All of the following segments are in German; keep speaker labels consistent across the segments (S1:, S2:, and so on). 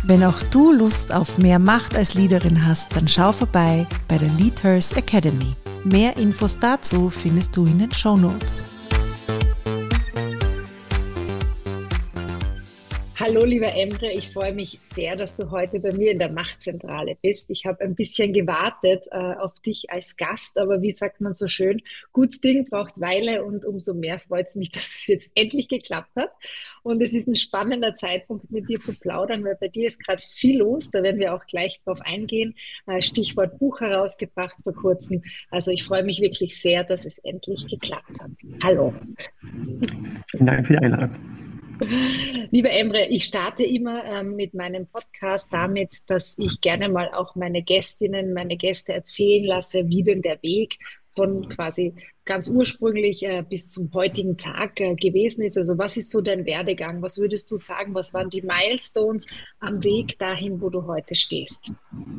S1: Wenn auch du Lust auf mehr Macht als Leaderin hast, dann schau vorbei bei der Leaders Academy. Mehr Infos dazu findest du in den Shownotes.
S2: Hallo lieber Emre, ich freue mich sehr, dass du heute bei mir in der Machtzentrale bist. Ich habe ein bisschen gewartet auf dich als Gast, aber wie sagt man so schön, gutes Ding braucht Weile und umso mehr freut es mich, dass es jetzt endlich geklappt hat. Und es ist ein spannender Zeitpunkt, mit dir zu plaudern, weil bei dir ist gerade viel los, da werden wir auch gleich drauf eingehen. Stichwort Buch herausgebracht vor kurzem. Also ich freue mich wirklich sehr, dass es endlich geklappt hat. Hallo.
S3: Vielen Dank für die Einladung.
S2: Lieber Emre, ich starte immer mit meinem Podcast damit, dass ich gerne mal auch meine Gästinnen, meine Gäste erzählen lasse, wie denn der Weg von quasi ganz ursprünglich bis zum heutigen Tag gewesen ist. Also was ist so dein Werdegang? Was würdest du sagen? Was waren die Milestones am Weg dahin, wo du heute stehst?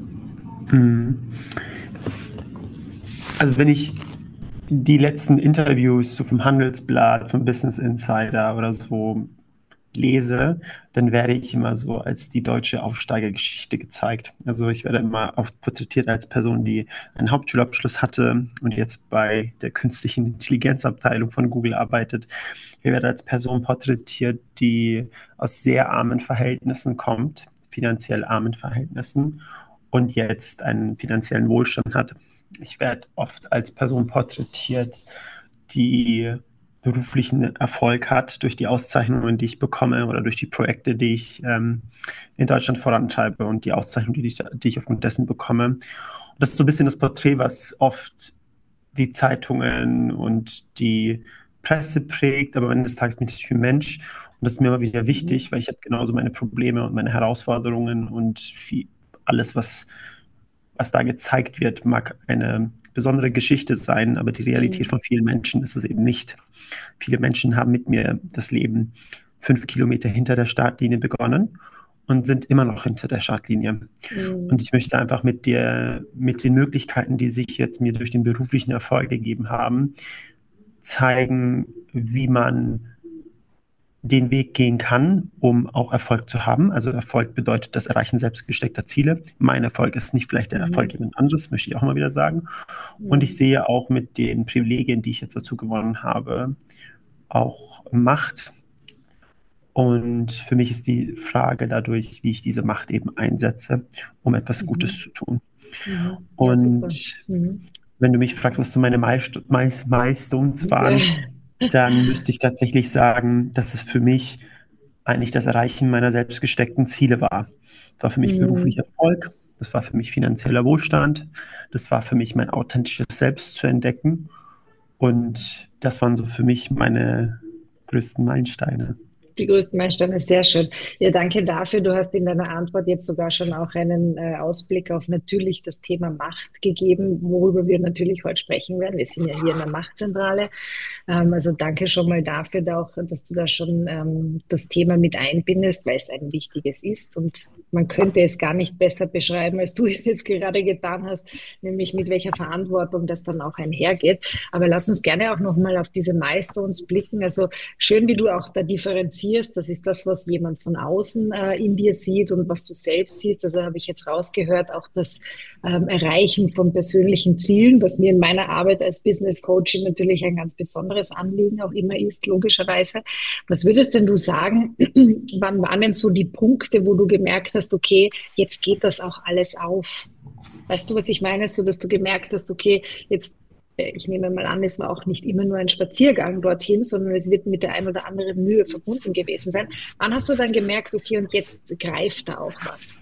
S3: Also wenn ich die letzten Interviews so vom Handelsblatt, vom Business Insider oder so lese, dann werde ich immer so als die deutsche Aufsteigergeschichte gezeigt. Also ich werde immer oft porträtiert als Person, die einen Hauptschulabschluss hatte und jetzt bei der künstlichen Intelligenzabteilung von Google arbeitet. Ich werde als Person porträtiert, die aus sehr armen Verhältnissen kommt, finanziell armen Verhältnissen und jetzt einen finanziellen Wohlstand hat. Ich werde oft als Person porträtiert, die beruflichen Erfolg hat durch die Auszeichnungen, die ich bekomme oder durch die Projekte, die ich in Deutschland vorantreibe und die Auszeichnungen, die ich aufgrund dessen bekomme. Und das ist so ein bisschen das Porträt, was oft die Zeitungen und die Presse prägt, aber am Ende des Tages bin ich ein Mensch und das ist mir immer wieder wichtig, weil ich habe genauso meine Probleme und meine Herausforderungen und alles, was da gezeigt wird, mag eine besondere Geschichte sein, aber die Realität von vielen Menschen ist es eben nicht. Viele Menschen haben mit mir das Leben 5 Kilometer hinter der Startlinie begonnen und sind immer noch hinter der Startlinie. Und ich möchte einfach mit den Möglichkeiten, die sich jetzt mir durch den beruflichen Erfolg gegeben haben, zeigen, wie man den Weg gehen kann, um auch Erfolg zu haben. Also Erfolg bedeutet das Erreichen selbst gesteckter Ziele. Mein Erfolg ist nicht vielleicht der Erfolg jemand anderes, möchte ich auch mal wieder sagen. Und ich sehe auch mit den Privilegien, die ich jetzt dazu gewonnen habe, auch Macht. Und für mich ist die Frage dadurch, wie ich diese Macht eben einsetze, um etwas Gutes zu tun.
S2: Ja,
S3: Und wenn du mich fragst, was so meine Milestones waren, dann müsste ich tatsächlich sagen, dass es für mich eigentlich das Erreichen meiner selbst gesteckten Ziele war. Das war für mich beruflicher Erfolg, das war für mich finanzieller Wohlstand, das war für mich mein authentisches Selbst zu entdecken und das waren so für mich meine größten Meilensteine.
S2: Die größten Meilensteine, sehr schön. Ja, danke dafür. Du hast in deiner Antwort jetzt sogar schon auch einen Ausblick auf natürlich das Thema Macht gegeben, worüber wir natürlich heute sprechen werden. Wir sind ja hier in der Machtzentrale. Also danke schon mal dafür, auch, dass du da schon das Thema mit einbindest, weil es ein wichtiges ist. Und man könnte es gar nicht besser beschreiben, als du es jetzt gerade getan hast, nämlich mit welcher Verantwortung das dann auch einhergeht. Aber lass uns gerne auch nochmal auf diese Milestones blicken. Also schön, wie du auch da differenzierst. Das ist das, was jemand von außen in dir sieht und was du selbst siehst. Also habe ich jetzt rausgehört, auch das Erreichen von persönlichen Zielen, was mir in meiner Arbeit als Business Coaching natürlich ein ganz besonderes Anliegen auch immer ist, logischerweise. Was würdest denn du sagen, wann waren denn so die Punkte, wo du gemerkt hast, okay, jetzt geht das auch alles auf? Weißt du, was ich meine? So, dass du gemerkt hast, okay, jetzt ich nehme mal an, es war auch nicht immer nur ein Spaziergang dorthin, sondern es wird mit der ein oder anderen Mühe verbunden gewesen sein. Wann hast du dann gemerkt, okay, und jetzt greift da auch was?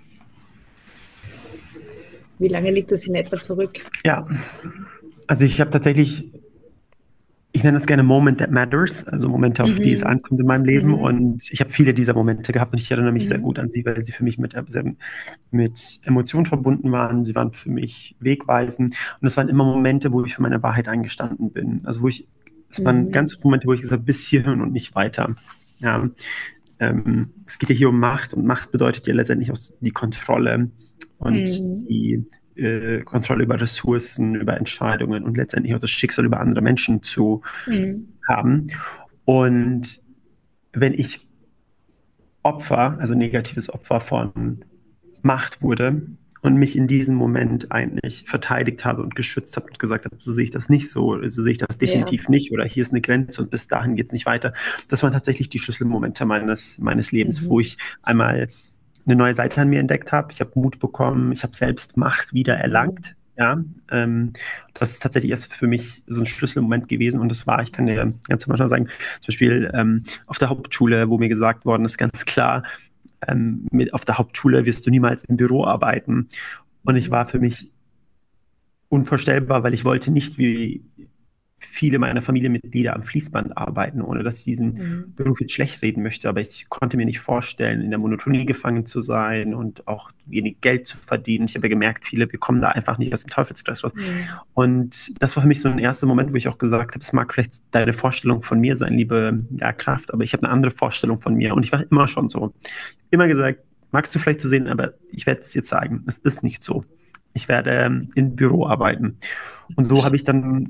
S2: Wie lange liegt das in etwa zurück?
S3: Ja, also ich habe tatsächlich, ich nenne das gerne Moment that matters, also Momente, auf die es ankommt in meinem Leben. Und ich habe viele dieser Momente gehabt und ich erinnere mich sehr gut an sie, weil sie für mich mit Emotionen verbunden waren. Sie waren für mich wegweisend. Und es waren immer Momente, wo ich für meine Wahrheit eingestanden bin. Also es waren ganz viele Momente, wo ich gesagt habe, bis hierhin und nicht weiter. Ja, es geht ja hier um Macht und Macht bedeutet ja letztendlich auch die Kontrolle und die Kontrolle über Ressourcen, über Entscheidungen und letztendlich auch das Schicksal über andere Menschen zu haben. Und wenn ich Opfer, also negatives Opfer von Macht wurde und mich in diesem Moment eigentlich verteidigt habe und geschützt habe und gesagt habe, so sehe ich das nicht so, so sehe ich das
S2: Ja.
S3: definitiv nicht oder hier ist eine Grenze und bis dahin geht es nicht weiter. Das waren tatsächlich die Schlüsselmomente meines Lebens, wo
S2: Mhm.
S3: ich einmal eine neue Seite an mir entdeckt habe. Ich habe Mut bekommen, ich habe selbst Macht wieder
S2: Mhm.
S3: erlangt. Ja, das ist tatsächlich erst für mich so ein Schlüsselmoment gewesen und das war, ich kann dir ganz am Anfang sagen, zum Beispiel auf der Hauptschule, wo mir gesagt worden ist, ganz klar, auf der Hauptschule wirst du niemals im Büro arbeiten. Und ich war
S2: Mhm.
S3: für mich unvorstellbar, weil ich wollte nicht wie viele meiner Familienmitglieder am Fließband arbeiten, ohne dass ich diesen
S2: Mhm.
S3: Beruf jetzt schlecht reden möchte. Aber ich konnte mir nicht vorstellen, in der Monotonie gefangen zu sein und auch wenig Geld zu verdienen. Ich habe ja gemerkt, viele, wir kommen da einfach nicht aus dem Teufelskreis raus.
S2: Mhm.
S3: Und das war für mich so ein erster Moment, wo ich auch gesagt habe, es mag vielleicht deine Vorstellung von mir sein, liebe Kraft, aber ich habe eine andere Vorstellung von mir. Und ich war immer schon so. Immer gesagt, magst du vielleicht so sehen, aber ich werde es dir zeigen. Es ist nicht so. Ich werde im Büro arbeiten. Und so habe ich dann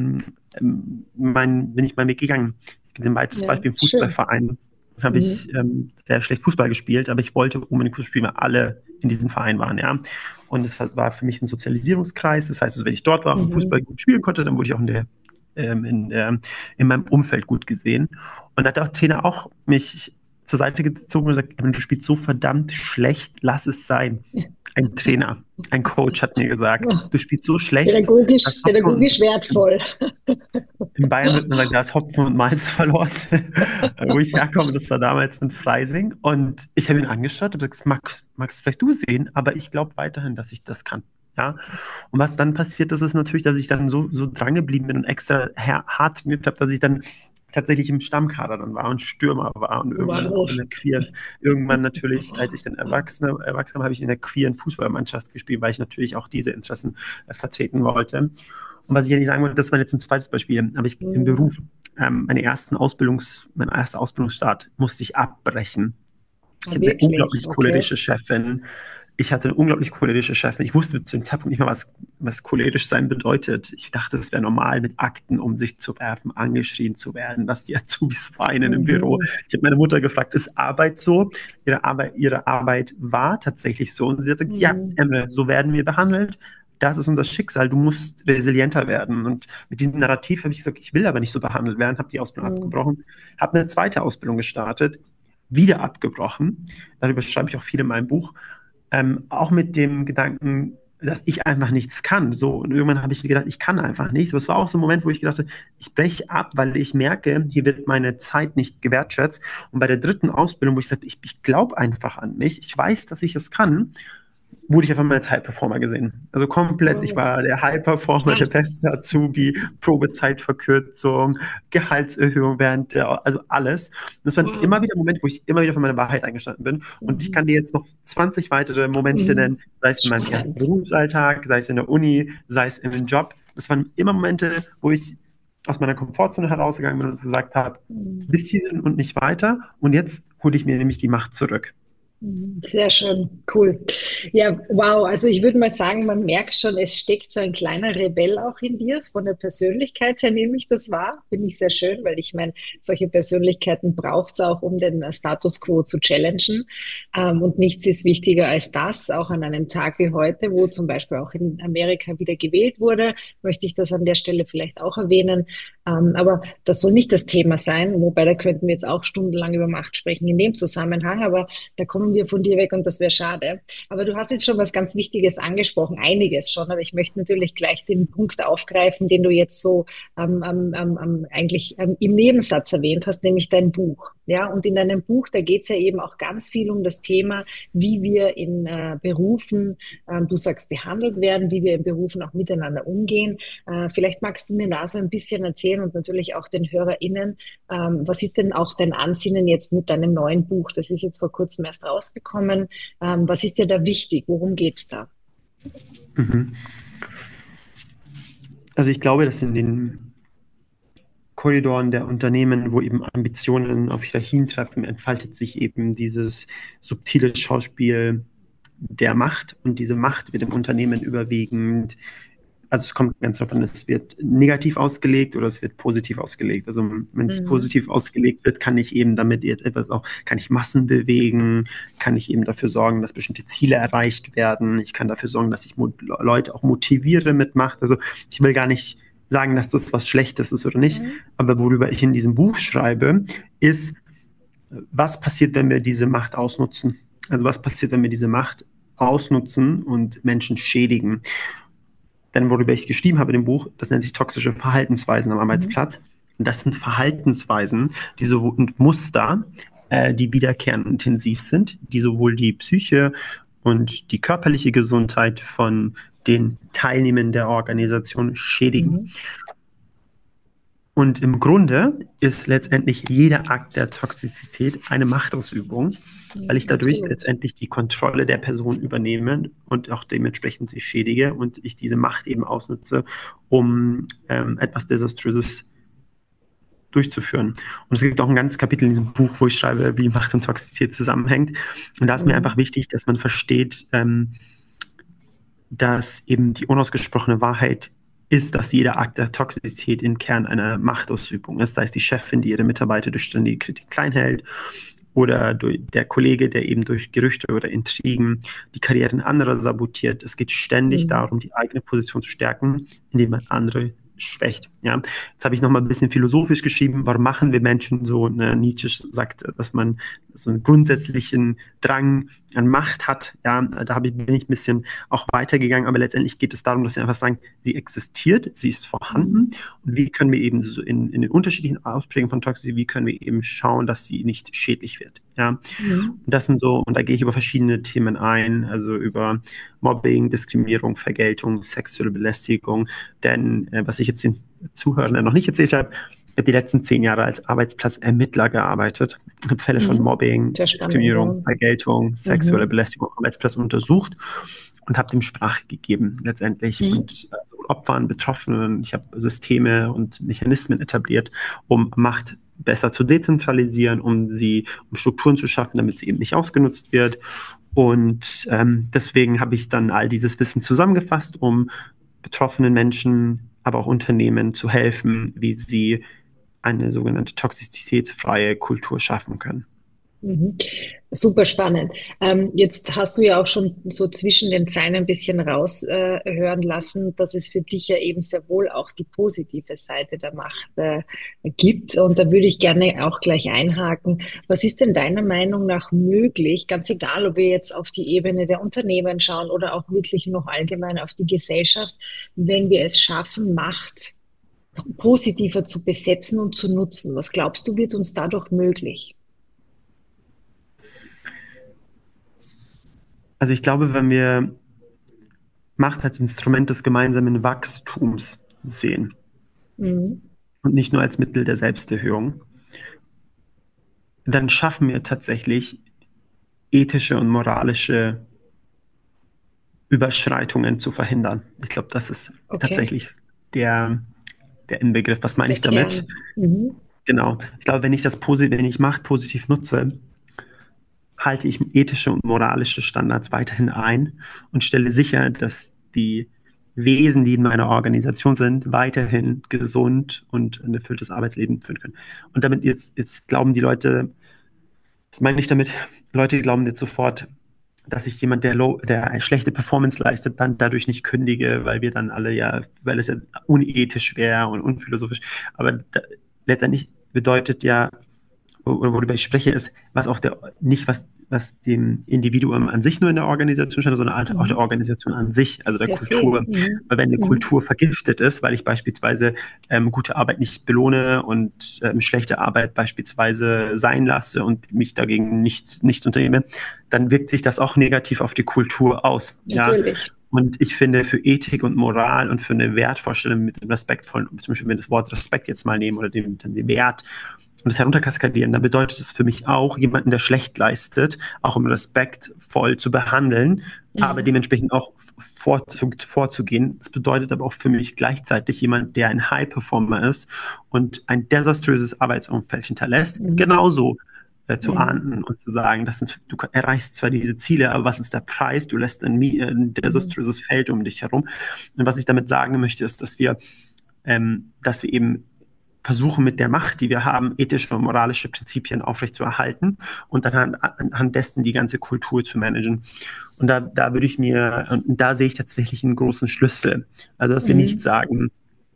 S3: bin ich meinen Weg gegangen. Ich gebe dir ein weiteres
S2: Ja,
S3: Beispiel. Im
S2: schön.
S3: Fußballverein habe ich
S2: Mhm.
S3: sehr schlecht Fußball gespielt, aber ich wollte unbedingt Fußball spielen, weil alle in diesem Verein waren, ja. Und es war für mich ein Sozialisierungskreis. Das heißt, also, wenn ich dort war und Fußball
S2: Mhm.
S3: gut spielen konnte, dann wurde ich auch in meinem Umfeld gut gesehen. Und da hat der Trainer auch mich zur Seite gezogen und gesagt, du spielst so verdammt schlecht, lass es sein. Ein Trainer, ein Coach hat mir gesagt, du spielst so schlecht, das Hopfen
S2: Pädagogisch wertvoll.
S3: in Bayern würde man sagen, da ist Hopfen und Malz verloren. Wo ich herkomme, das war damals in Freising. Und ich habe ihn angeschaut und gesagt, magst vielleicht du sehen, aber ich glaube weiterhin, dass ich das kann. Ja? Und was dann passiert ist, ist natürlich, dass ich dann so dran geblieben bin und extra hart trainiert habe, dass ich dann tatsächlich im Stammkader dann war und Stürmer war und irgendwann
S2: Wow.
S3: auch in der irgendwann natürlich, als ich dann erwachsen war, habe ich in der queeren Fußballmannschaft gespielt, weil ich natürlich auch diese Interessen vertreten wollte. Und was ich eigentlich sagen wollte, das war jetzt ein zweites Beispiel, aber ich im
S2: Mhm.
S3: Beruf, mein erster Ausbildungsstart musste ich abbrechen. Ich
S2: Ah,
S3: hatte eine
S2: wirklich?
S3: unglaublich
S2: Okay.
S3: cholerische Chefin. Ich hatte eine unglaublich cholerische Chefin. Ich wusste zu dem Zeitpunkt nicht mal, was cholerisch sein bedeutet. Ich dachte, es wäre normal, mit Akten um sich zu werfen, angeschrien zu werden, dass die Azubis weinen im Büro.
S2: Mhm.
S3: Ich habe meine Mutter gefragt, ist Arbeit so? Ihre Arbeit war tatsächlich so. Und sie hat gesagt, ja,
S2: Mhm.
S3: Emre, so werden wir behandelt. Das ist unser Schicksal. Du musst resilienter werden. Und mit diesem Narrativ habe ich gesagt, ich will aber nicht so behandelt werden, habe die Ausbildung
S2: Mhm.
S3: abgebrochen, habe eine zweite Ausbildung gestartet, wieder abgebrochen. Darüber schreibe ich auch viel in meinem Buch. Auch mit dem Gedanken, dass ich einfach nichts kann. So, und irgendwann habe ich mir gedacht, ich kann einfach nichts. Aber es war auch so ein Moment, wo ich gedacht habe, ich breche ab, weil ich merke, hier wird meine Zeit nicht gewertschätzt. Und bei der dritten Ausbildung, wo ich sagte, ich glaube einfach an mich, ich weiß, dass ich es kann, wurde ich auf einmal als High-Performer gesehen. Also komplett, ich
S2: Wow.
S3: war der High-Performer, der
S2: Krass.
S3: beste Azubi, Probezeitverkürzung, Gehaltserhöhung also alles. Und das waren immer
S2: Wow.
S3: wieder Momente, wo ich immer wieder für meine Wahrheit eingestanden bin. Und ich
S2: Mhm.
S3: kann dir jetzt noch 20 weitere Momente
S2: Mhm.
S3: nennen, sei es in meinem ersten
S2: Spannend.
S3: Berufsalltag, sei es in der Uni, sei es im Job. Das waren immer Momente, wo ich aus meiner Komfortzone herausgegangen bin und gesagt habe,
S2: Mhm.
S3: bis hierhin und nicht weiter. Und jetzt hole ich mir nämlich die Macht zurück.
S2: Sehr schön, cool. Ja, wow. Also ich würde mal sagen, man merkt schon, es steckt so ein kleiner Rebell auch in dir. Von der Persönlichkeit her nehme ich das wahr. Finde ich sehr schön, weil ich meine, solche Persönlichkeiten braucht es auch, um den Status quo zu challengen. Und nichts ist wichtiger als das, auch an einem Tag wie heute, wo zum Beispiel auch in Amerika wieder gewählt wurde, möchte ich das an der Stelle vielleicht auch erwähnen. Aber das soll nicht das Thema sein, wobei da könnten wir jetzt auch stundenlang über Macht sprechen in dem Zusammenhang. Aber da kommen wir von dir weg und das wäre schade. Aber du hast jetzt schon was ganz Wichtiges angesprochen, einiges schon, aber ich möchte natürlich gleich den Punkt aufgreifen, den du jetzt so eigentlich im Nebensatz erwähnt hast, nämlich dein Buch. Ja, und in deinem Buch, da geht es ja eben auch ganz viel um das Thema, wie wir in Berufen, du sagst, behandelt werden, wie wir in Berufen auch miteinander umgehen. Vielleicht magst du mir da so ein bisschen erzählen und natürlich auch den HörerInnen, was ist denn auch dein Ansinnen jetzt mit deinem neuen Buch? Das ist jetzt vor kurzem erst rausgekommen. Was ist dir da wichtig? Worum geht's da?
S3: Mhm. Also ich glaube, dass in den Korridoren der Unternehmen, wo eben Ambitionen auf Hierarchien treffen, entfaltet sich eben dieses subtile Schauspiel der Macht und diese Macht wird im Unternehmen überwiegend Also es kommt ganz davon, es wird negativ ausgelegt oder es wird positiv ausgelegt. Also wenn es positiv ausgelegt wird, kann ich eben damit etwas auch, kann ich Massen bewegen, kann ich eben dafür sorgen, dass bestimmte Ziele erreicht werden. Ich kann dafür sorgen, dass ich Leute auch motiviere mit Macht. Also ich will gar nicht sagen, dass das was Schlechtes ist oder nicht, aber worüber ich in diesem Buch schreibe, ist, was passiert, wenn wir diese Macht ausnutzen? Also was passiert, wenn wir diese Macht ausnutzen und Menschen schädigen? Denn worüber ich geschrieben habe in dem Buch, das nennt sich toxische Verhaltensweisen am Arbeitsplatz. Und das sind Verhaltensweisen, und Muster, die wiederkehrend und intensiv sind, die sowohl die Psyche und die körperliche Gesundheit von den Teilnehmern der Organisation schädigen. Und im Grunde ist letztendlich jeder Akt der Toxizität eine Machtausübung, weil ich dadurch letztendlich die Kontrolle der Person übernehme und auch dementsprechend sie schädige und ich diese Macht eben ausnutze, um etwas Desaströses durchzuführen. Und es gibt auch ein ganzes Kapitel in diesem Buch, wo ich schreibe, wie Macht und Toxizität zusammenhängt. Und da ist mir einfach wichtig, dass man versteht, dass eben die unausgesprochene Wahrheit ist, dass jeder Akt der Toxizität im Kern einer Machtausübung ist. Sei es die Chefin, die ihre Mitarbeiter durch ständige Kritik klein hält, oder der Kollege, der eben durch Gerüchte oder Intrigen die Karrieren anderer sabotiert. Es geht ständig darum, die eigene Position zu stärken, indem man andere schwächt. Ja? Jetzt habe ich noch mal ein bisschen philosophisch geschrieben, warum machen wir Menschen so? Nietzsche sagt, dass man so einen grundsätzlichen Drang an Macht hat. Ja, bin ich ein bisschen auch weitergegangen, aber letztendlich geht es darum, dass wir einfach sagen, sie existiert, sie ist vorhanden und wie können wir eben so in den unterschiedlichen Ausprägungen von Toxicity, wie können wir eben schauen, dass sie nicht schädlich wird. Ja, und das sind so, und da gehe ich über verschiedene Themen ein, also über Mobbing, Diskriminierung, Vergeltung, sexuelle Belästigung, denn was ich jetzt den Zuhörern noch nicht erzählt habe, ich habe die letzten 10 Jahre als Arbeitsplatzermittler gearbeitet, habe Fälle von Mobbing, Diskriminierung, Vergeltung, sexuelle Belästigung am Arbeitsplatz untersucht und habe dem Sprache gegeben letztendlich und Opfern, Betroffenen. Ich habe Systeme und Mechanismen etabliert, um Macht besser zu dezentralisieren, um Strukturen zu schaffen, damit sie eben nicht ausgenutzt wird. Und deswegen habe ich dann all dieses Wissen zusammengefasst, um betroffenen Menschen, aber auch Unternehmen zu helfen, wie sie eine sogenannte toxizitätsfreie Kultur schaffen können.
S2: Super spannend. Jetzt hast du ja auch schon so zwischen den Zeilen ein bisschen raushören lassen, dass es für dich ja eben sehr wohl auch die positive Seite der Macht gibt. Und da würde ich gerne auch gleich einhaken. Was ist denn deiner Meinung nach möglich, ganz egal, ob wir jetzt auf die Ebene der Unternehmen schauen oder auch wirklich noch allgemein auf die Gesellschaft, wenn wir es schaffen, Macht positiver zu besetzen und zu nutzen? Was glaubst du, wird uns dadurch möglich?
S3: Also ich glaube, wenn wir Macht als Instrument des gemeinsamen Wachstums sehen und nicht nur als Mittel der Selbsterhöhung, dann schaffen wir tatsächlich ethische und moralische Überschreitungen zu verhindern. Ich glaube, das ist tatsächlich der Inbegriff. Was meine ich damit? Genau. Ich glaube, wenn ich Macht positiv nutze, halte ich ethische und moralische Standards weiterhin ein und stelle sicher, dass die Wesen, die in meiner Organisation sind, weiterhin gesund und ein erfülltes Arbeitsleben führen können. Und damit jetzt glauben die Leute, was meine ich damit? Leute glauben jetzt sofort, dass ich jemand, der eine schlechte Performance leistet, dann dadurch nicht kündige, weil wir dann alle weil es ja unethisch wäre und unphilosophisch. Aber letztendlich bedeutet ja, worüber ich spreche, ist, was dem Individuum an sich nur in der Organisation steht, sondern auch der Organisation an sich, also der Kultur. Weil wenn eine Kultur vergiftet ist, weil ich beispielsweise gute Arbeit nicht belohne und schlechte Arbeit beispielsweise sein lasse und mich dagegen nichts unternehme, dann wirkt sich das auch negativ auf die Kultur aus.
S2: Natürlich.
S3: Ja? Und ich finde, für Ethik und Moral und für eine Wertvorstellung mit dem respektvollen, zum Beispiel, wenn wir das Wort Respekt jetzt mal nehmen oder den Wert, und das herunterkaskadieren, dann bedeutet es für mich auch, jemanden, der schlecht leistet, auch um respektvoll zu behandeln, aber dementsprechend auch vorzugehen. Das bedeutet aber auch für mich gleichzeitig jemand, der ein High-Performer ist und ein desaströses Arbeitsumfeld hinterlässt, genauso zu ahnden und zu sagen, du erreichst zwar diese Ziele, aber was ist der Preis? Du lässt ein desaströses Feld um dich herum. Und was ich damit sagen möchte, ist, dass wir eben versuchen, mit der Macht, die wir haben, ethische und moralische Prinzipien aufrechtzuerhalten und dann anhand dessen die ganze Kultur zu managen. Und da sehe ich tatsächlich einen großen Schlüssel. Also, dass wir nicht sagen,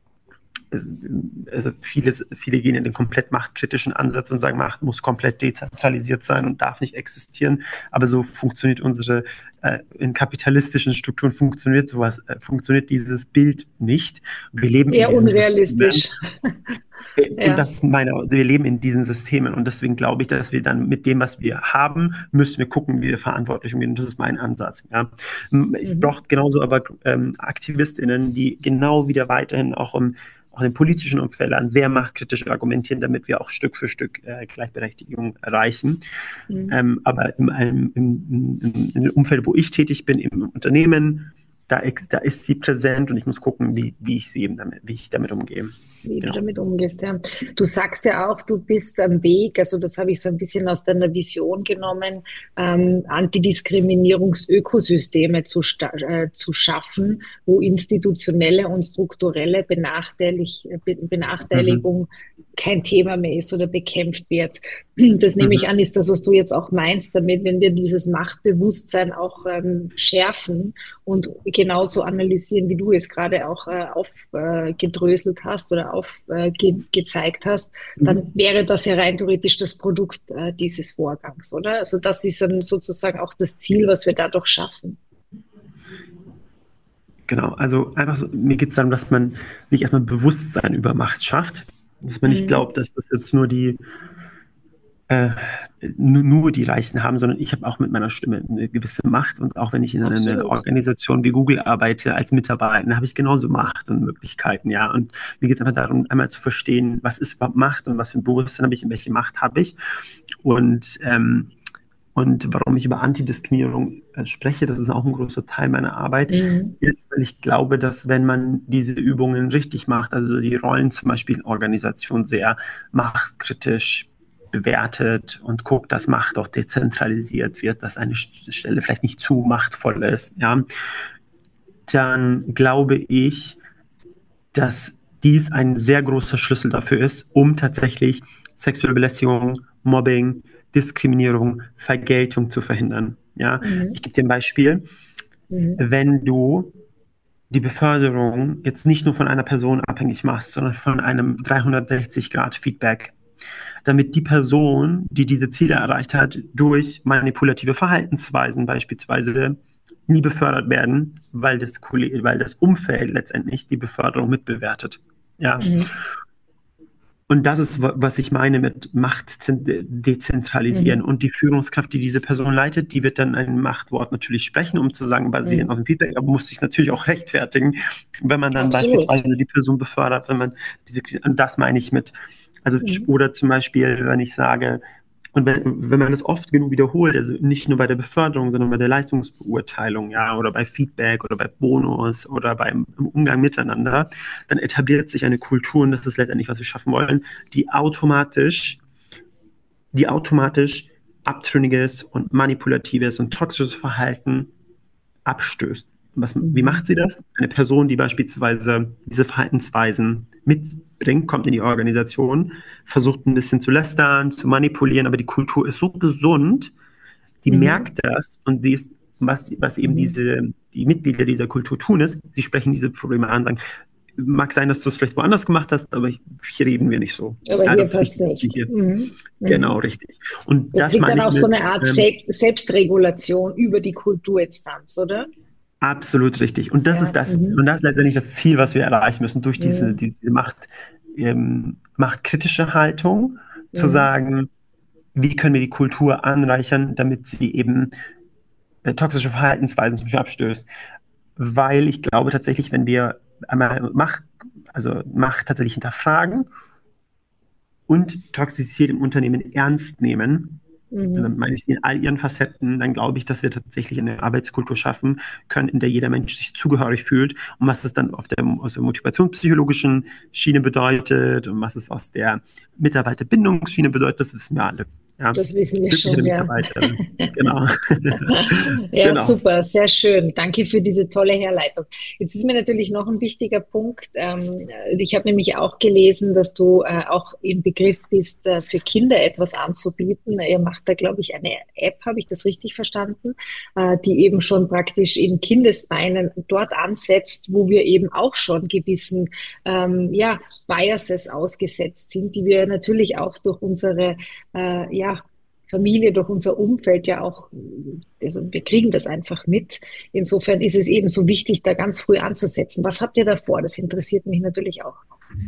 S3: also viele gehen in den komplett machtkritischen Ansatz und sagen, Macht muss komplett dezentralisiert sein und darf nicht existieren. Aber so funktioniert in kapitalistischen Strukturen funktioniert dieses Bild nicht. Wir leben
S2: Eher
S3: in diesen
S2: unrealistisch.
S3: Und wir leben in diesen Systemen und deswegen glaube ich, dass wir dann mit dem, was wir haben, müssen wir gucken, wie wir verantwortlich umgehen. Und das ist mein Ansatz. Ja. Ich brauche genauso aber AktivistInnen, die genau wieder weiterhin auch im politischen Umfeld sehr machtkritisch argumentieren, damit wir auch Stück für Stück Gleichberechtigung erreichen. Aber im Umfeld, wo ich tätig bin, im Unternehmen, da ist sie präsent und ich muss gucken, wie ich damit umgehe.
S2: Wie du damit umgehst, ja. Du sagst ja auch, du bist am Weg, also das habe ich so ein bisschen aus deiner Vision genommen, Antidiskriminierungsökosysteme zu schaffen, wo institutionelle und strukturelle Benachteiligung kein Thema mehr ist oder bekämpft wird. Das nehme ich an, ist das, was du jetzt auch meinst damit, wenn wir dieses Machtbewusstsein auch schärfen und genauso analysieren, wie du es gerade auch aufgedröselt hast oder aufgezeigt hast, dann wäre das ja rein theoretisch das Produkt dieses Vorgangs, oder? Also das ist dann sozusagen auch das Ziel, was wir dadurch schaffen.
S3: Genau, also einfach so, mir geht es darum, dass man sich erstmal Bewusstsein über Macht schafft, dass man nicht glaubt, dass das jetzt nur die Reichen haben, sondern ich habe auch mit meiner Stimme eine gewisse Macht und auch wenn ich in einer Organisation wie Google arbeite als Mitarbeiter, habe ich genauso Macht und Möglichkeiten, ja. Und mir geht es einfach darum, einmal zu verstehen, was ist überhaupt Macht und was für ein Bewusstsein habe ich und welche Macht habe ich und warum ich über Antidiskriminierung spreche, das ist auch ein großer Teil meiner Arbeit, ist, weil ich glaube, dass wenn man diese Übungen richtig macht, also die Rollen zum Beispiel in Organisationen sehr machtkritisch bewertet und guckt, dass Macht auch dezentralisiert wird, dass eine Stelle vielleicht nicht zu machtvoll ist, ja, dann glaube ich, dass dies ein sehr großer Schlüssel dafür ist, um tatsächlich sexuelle Belästigung, Mobbing, Diskriminierung, Vergeltung zu verhindern. Ja? Ich gebe dir ein Beispiel. Wenn du die Beförderung jetzt nicht nur von einer Person abhängig machst, sondern von einem 360-Grad-Feedback, damit die Person, die diese Ziele erreicht hat, durch manipulative Verhaltensweisen beispielsweise nie befördert werden, weil das Umfeld letztendlich die Beförderung mitbewertet. Ja. Und das ist, was ich meine mit Macht dezentralisieren. Und die Führungskraft, die diese Person leitet, die wird dann ein Machtwort natürlich sprechen, um zu sagen, basierend auf dem Feedback, aber muss sich natürlich auch rechtfertigen, wenn man dann beispielsweise die Person befördert, und das meine ich mit, also, oder zum Beispiel, wenn ich sage, und wenn man das oft genug wiederholt, also nicht nur bei der Beförderung, sondern bei der Leistungsbeurteilung, ja, oder bei Feedback oder bei Bonus oder im Umgang miteinander, dann etabliert sich eine Kultur, und das ist letztendlich, was wir schaffen wollen, die automatisch abtrünniges und manipulatives und toxisches Verhalten abstößt. Wie macht sie das? Eine Person, die beispielsweise diese Verhaltensweisen mitbringt, kommt in die Organisation, versucht ein bisschen zu lästern, zu manipulieren, aber die Kultur ist so gesund, die merkt das und sie ist, was eben die Mitglieder dieser Kultur tun, ist, sie sprechen diese Probleme an, sagen, mag sein, dass du es vielleicht woanders gemacht hast, aber hier reden wir nicht so.
S2: Aber ja, hier passt nicht.
S3: Genau, richtig. Und das
S2: liegt dann auch so eine Art Selbstregulation über die Kulturinstanz, oder?
S3: Absolut richtig. Und das ist letztendlich das Ziel, was wir erreichen müssen, durch diese machtkritische Haltung, zu sagen, wie können wir die Kultur anreichern, damit sie eben toxische Verhaltensweisen zum Beispiel abstößt. Weil ich glaube tatsächlich, wenn wir einmal Macht tatsächlich hinterfragen und Toxizität im Unternehmen ernst nehmen, dann meine ich sie in all ihren Facetten, dann glaube ich, dass wir tatsächlich eine Arbeitskultur schaffen können, in der jeder Mensch sich zugehörig fühlt, und was es dann aus der motivationspsychologischen Schiene bedeutet und was es aus der Mitarbeiterbindungsschiene bedeutet, das wissen wir alle. Ja,
S2: Das wissen wir
S3: glückliche
S2: schon, ja.
S3: Mitarbeiterin. Genau.
S2: Ja,
S3: Genau.
S2: super, sehr schön. Danke für diese tolle Herleitung. Jetzt ist mir natürlich noch ein wichtiger Punkt. Ich habe nämlich auch gelesen, dass du auch im Begriff bist, für Kinder etwas anzubieten. Ihr macht da, glaube ich, eine App, habe ich das richtig verstanden, die eben schon praktisch in Kindesbeinen dort ansetzt, wo wir eben auch schon gewissen, ja, Biases ausgesetzt sind, die wir natürlich auch durch unsere ja, Familie, durch unser Umfeld ja auch, also wir kriegen das einfach mit. Insofern ist es eben so wichtig, da ganz früh anzusetzen. Was habt ihr da vor? Das interessiert mich natürlich auch.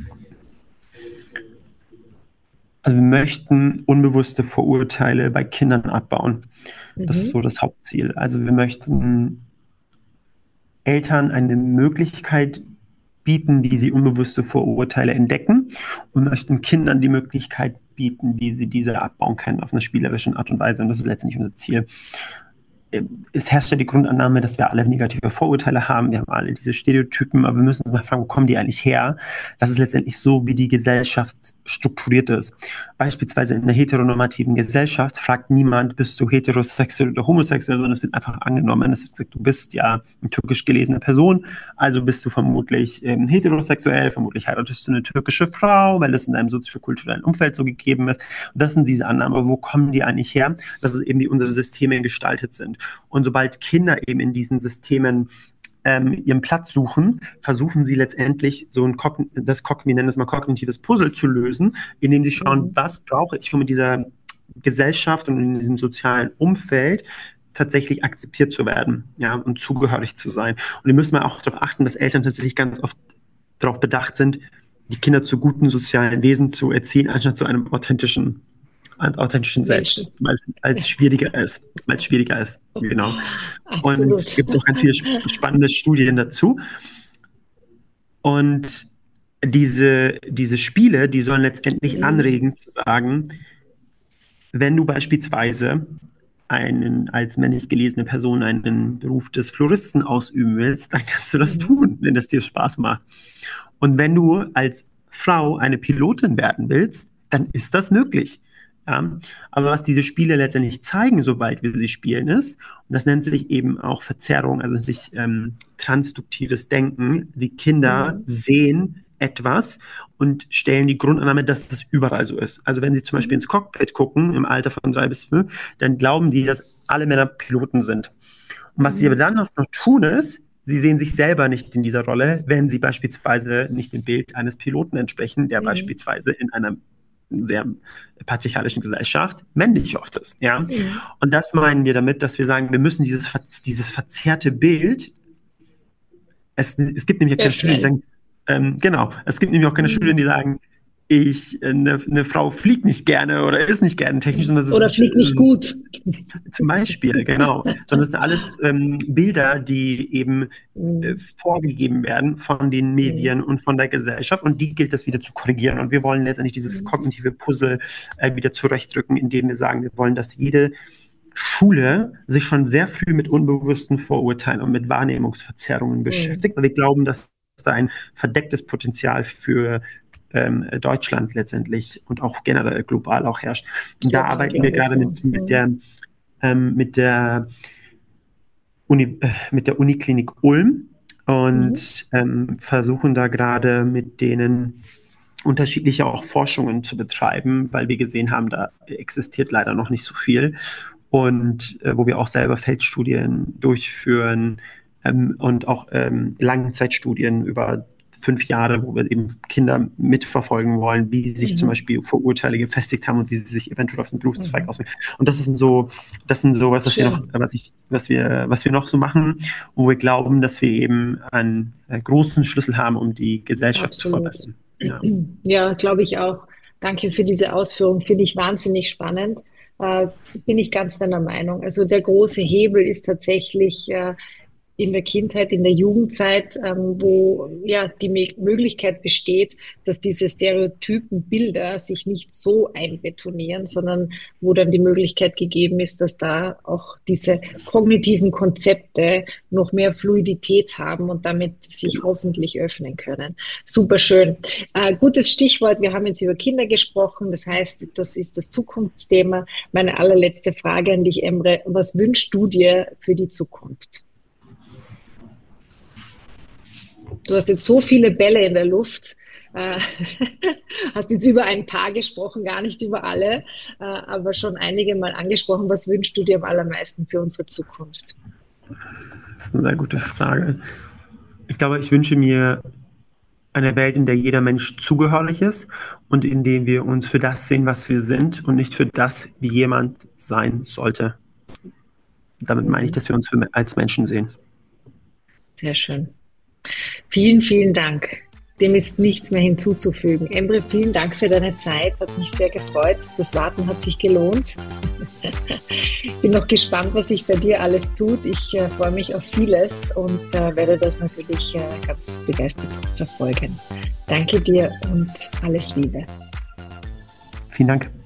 S3: Also wir möchten unbewusste Vorurteile bei Kindern abbauen. Das ist
S2: Mhm.
S3: so das Hauptziel. Also wir möchten Eltern eine Möglichkeit bieten, wie sie unbewusste Vorurteile entdecken und möchten Kindern die Möglichkeit bieten, wie sie diese abbauen können auf eine spielerische Art und Weise. Und das ist letztendlich unser Ziel. Es herrscht ja die Grundannahme, dass wir alle negative Vorurteile haben. Wir haben alle diese Stereotypen, aber wir müssen uns mal fragen, wo kommen die eigentlich her? Das ist letztendlich so, wie die Gesellschaft strukturiert ist. Beispielsweise in einer heteronormativen Gesellschaft fragt niemand, bist du heterosexuell oder homosexuell, sondern es wird einfach angenommen. Es wird gesagt, du bist ja eine türkisch gelesene Person, also bist du vermutlich heterosexuell, vermutlich heiratest du eine türkische Frau, weil das in deinem soziokulturellen Umfeld so gegeben ist. Und das sind diese Annahmen. Aber wo kommen die eigentlich her? Das ist eben, wie unsere Systeme gestaltet sind. Und sobald Kinder eben in diesen Systemen ihren Platz suchen, versuchen sie letztendlich so wir nennen das mal kognitives Puzzle zu lösen, indem sie schauen,
S2: Mhm.
S3: was brauche ich, um in dieser Gesellschaft und in diesem sozialen Umfeld tatsächlich akzeptiert zu werden, ja, und zugehörig zu sein. Und wir müssen mal auch darauf achten, dass Eltern tatsächlich ganz oft darauf bedacht sind, die Kinder zu guten sozialen Wesen zu erziehen, anstatt zu einem authentischen Selbst,
S2: Menschen.
S3: weil es schwieriger ist, weil es schwieriger ist, genau. Und es
S2: Absolut.
S3: gibt auch ganz viele spannende Studien dazu. Und diese Spiele, die sollen letztendlich
S2: Mhm.
S3: anregen zu sagen, wenn du beispielsweise als männlich gelesene Person einen Beruf des Floristen ausüben willst, dann kannst du das
S2: Mhm.
S3: tun, wenn das dir Spaß macht. Und wenn du als Frau eine Pilotin werden willst, dann ist das möglich. Ja? Aber was diese Spiele letztendlich zeigen, sobald wir sie spielen, ist, und das nennt sich eben auch Verzerrung, also nennt sich transduktives Denken. Die Kinder
S2: Mhm.
S3: sehen etwas und stellen die Grundannahme, dass es überall so ist. Also wenn sie zum Beispiel
S2: Mhm.
S3: ins Cockpit gucken, im Alter von 3 bis 5, dann glauben die, dass alle Männer Piloten sind. Und was sie aber
S2: Mhm.
S3: dann noch tun ist, sie sehen sich selber nicht in dieser Rolle, wenn sie beispielsweise nicht dem Bild eines Piloten entsprechen, der
S2: Mhm.
S3: beispielsweise in einer sehr patriarchalischen Gesellschaft männlich oft ist. Ja?
S2: Mhm.
S3: Und das meinen wir damit, dass wir sagen, wir müssen dieses verzerrte Bild, es gibt nämlich auch keine Studien, die
S2: Öffnen.
S3: sagen, genau, es gibt nämlich auch keine Studien, die
S2: Mhm.
S3: sagen, eine Frau fliegt nicht gerne oder ist nicht gerne technisch, sondern
S2: Oder fliegt nicht
S3: es
S2: gut.
S3: zum Beispiel, genau. Sondern es sind alles Bilder, die eben
S2: Mhm.
S3: vorgegeben werden von den
S2: Mhm.
S3: Medien und von der Gesellschaft und die gilt es wieder zu korrigieren. Und wir wollen letztendlich dieses
S2: Mhm.
S3: kognitive Puzzle wieder zurechtrücken, indem wir sagen, wir wollen, dass jede Schule sich schon sehr früh mit unbewussten Vorurteilen und mit Wahrnehmungsverzerrungen
S2: Mhm.
S3: beschäftigt, weil wir glauben, dass da ein verdecktes Potenzial für Deutschland letztendlich und auch generell global auch herrscht. Und da
S2: Global,
S3: arbeiten wir
S2: glaube ich,
S3: gerade
S2: ja.
S3: mit
S2: Mhm.
S3: der mit der mit der Uniklinik Ulm
S2: Mhm.
S3: und versuchen da gerade mit denen unterschiedliche auch Forschungen zu betreiben, weil wir gesehen haben, da existiert leider noch nicht so viel und wo wir auch selber Feldstudien durchführen und auch Langzeitstudien über 5 Jahre, wo wir eben Kinder mitverfolgen wollen, wie sich zum
S2: Mhm.
S3: Beispiel Vorurteile gefestigt haben und wie sie sich eventuell auf den Berufszweig
S2: Mhm.
S3: auswirken. Und das sind so was wir noch,
S2: Schön.
S3: was wir noch so machen, wo wir glauben, dass wir eben einen großen Schlüssel haben, um die Gesellschaft zu
S2: Absolut.
S3: verbessern. Ja.
S2: Ja, glaube ich auch. Danke für diese Ausführung. Finde ich wahnsinnig spannend. Bin ich ganz deiner Meinung. Also der große Hebel ist tatsächlich in der Kindheit, in der Jugendzeit, wo ja die Möglichkeit besteht, dass diese stereotypen Bilder sich nicht so einbetonieren, sondern wo dann die Möglichkeit gegeben ist, dass da auch diese kognitiven Konzepte noch mehr Fluidität haben und damit sich hoffentlich öffnen können. Super schön. Gutes Stichwort. Wir haben jetzt über Kinder gesprochen. Das heißt, das ist das Zukunftsthema. Meine allerletzte Frage an dich, Emre. Was wünschst du dir für die Zukunft? Du hast jetzt so viele Bälle in der Luft, hast jetzt über ein paar gesprochen, gar nicht über alle, aber schon einige Mal angesprochen. Was wünschst du dir am allermeisten für unsere Zukunft?
S3: Das ist eine sehr gute Frage. Ich glaube, ich wünsche mir eine Welt, in der jeder Mensch zugehörig ist und in dem wir uns für das sehen, was wir sind und nicht für das, wie jemand sein sollte. Damit meine ich, dass wir uns als Menschen sehen.
S2: Sehr schön. Vielen, vielen Dank. Dem ist nichts mehr hinzuzufügen. Emre, vielen Dank für deine Zeit. Hat mich sehr gefreut. Das Warten hat sich gelohnt. Bin noch gespannt, was sich bei dir alles tut. Ich freue mich auf vieles und werde das natürlich ganz begeistert verfolgen. Danke dir und alles Liebe.
S3: Vielen Dank.